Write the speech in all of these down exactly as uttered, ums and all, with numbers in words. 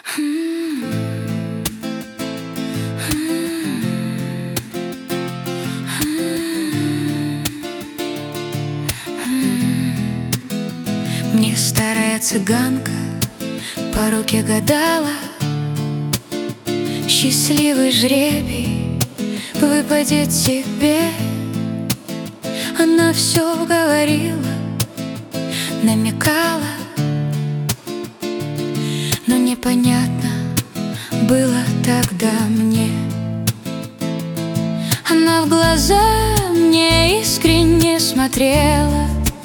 Мне старая цыганка по руке гадала, счастливый жребий выпадет тебе. Она все говорила, намекала, но непонятно было тогда мне. Она в глаза мне искренне смотрела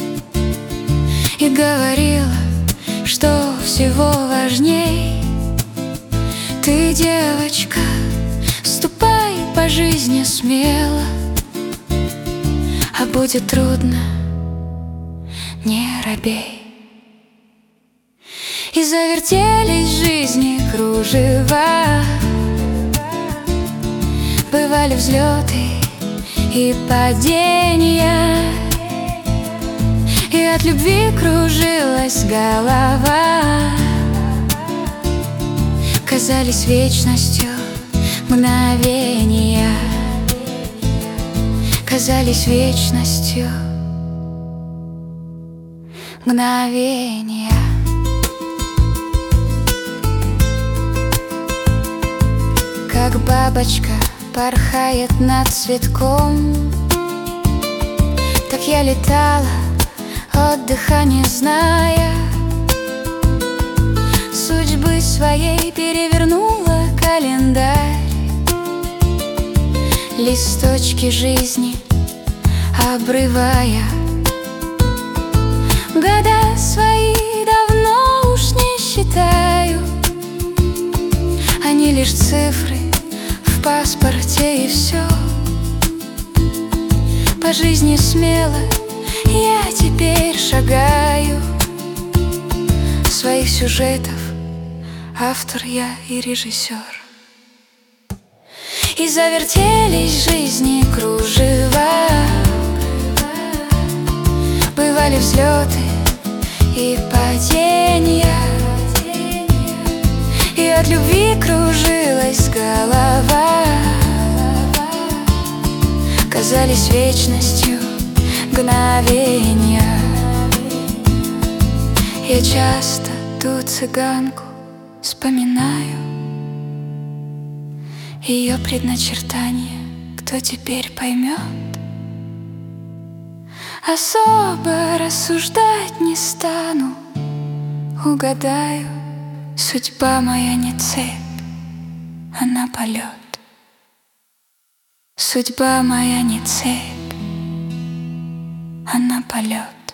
и говорила, что всего важней. Ты, девочка, ступай по жизни смело, а будет трудно, не робей. И завертелись в жизни кружева, бывали взлеты и падения, и от любви кружилась голова. Казались вечностью мгновения, казались вечностью мгновения. Как бабочка порхает над цветком, так я летала, отдыха не зная. Судьбы своей перевернула календарь, листочки жизни обрывая. Года свои давно уж не считаю, они лишь цифры в паспорте и все. По жизни смело я теперь шагаю, своих сюжетов автор я и режиссер. И завертелись в жизни кружева, бывали взлеты и падения, и от любви кружилась голова. Казались вечностью мгновения. Я часто ту цыганку вспоминаю, ее предначертание кто теперь поймет? Особо рассуждать не стану, угадаю, судьба моя не цепь, она полет. Судьба моя не цепь, она полет.